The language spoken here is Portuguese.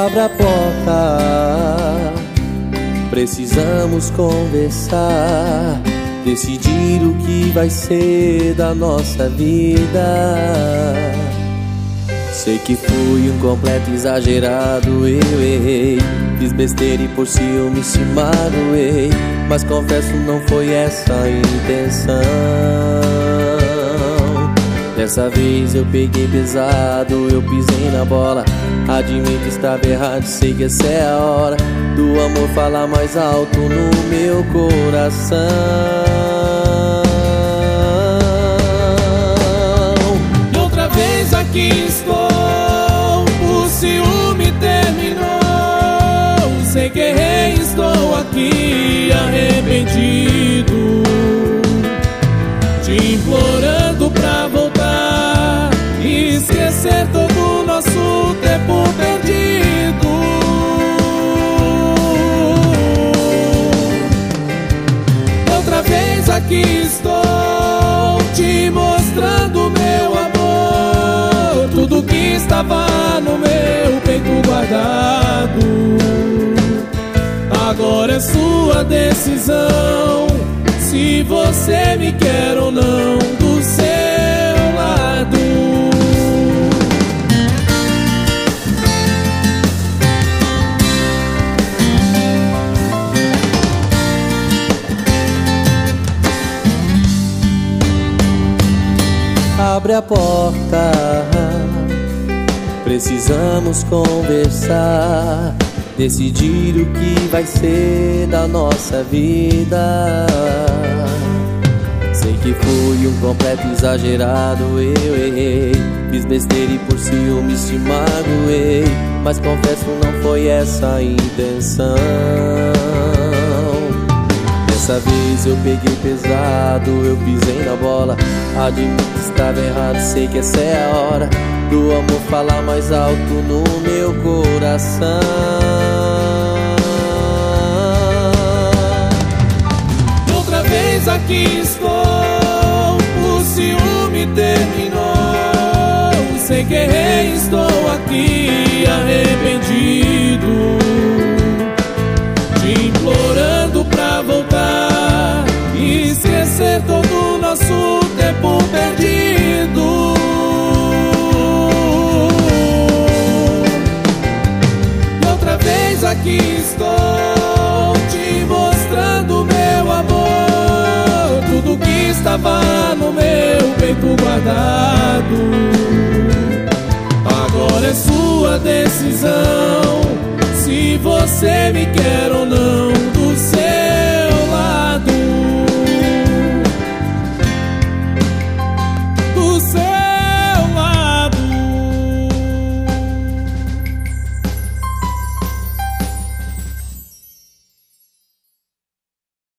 Abra a porta, precisamos conversar, decidir o que vai ser da nossa vida. Sei que fui um completo exagerado, eu errei, fiz besteira e por ciúme se magoei, mas confesso não foi essa a intenção. Dessa vez eu peguei pesado, eu pisei na bola, admito que estava errado, sei que essa é a hora do amor falar mais alto no meu coração. E outra vez aqui estou, o ciúme terminou, sei que errei, estou aqui arrependido, te implorando pra voltar e esquecer todo o nosso tempo perdido. Outra vez aqui estou, te mostrando meu amor, tudo que estava no meu peito guardado. Agora é sua decisão, se você me quer ou não do seu lado. Abre a porta, precisamos conversar, decidir o que vai ser da nossa vida. Sei que fui um completo exagerado, eu errei, fiz besteira e por ciúmes te magoei, mas confesso não foi essa a intenção. Dessa vez eu peguei pesado, eu pisei na bola, admito que estava errado, sei que essa é a hora do amor falar mais alto no meu coração. Outra vez aqui estou, o ciúme terminou, sei que errei, estou aqui arrependido, te implorando pra voltar e esquecer todo o nosso tempo perdido. E outra vez aqui estou, te mostrando meu amor, tudo que estava no meu peito guardado. Agora é sua decisão, se você me quer ou não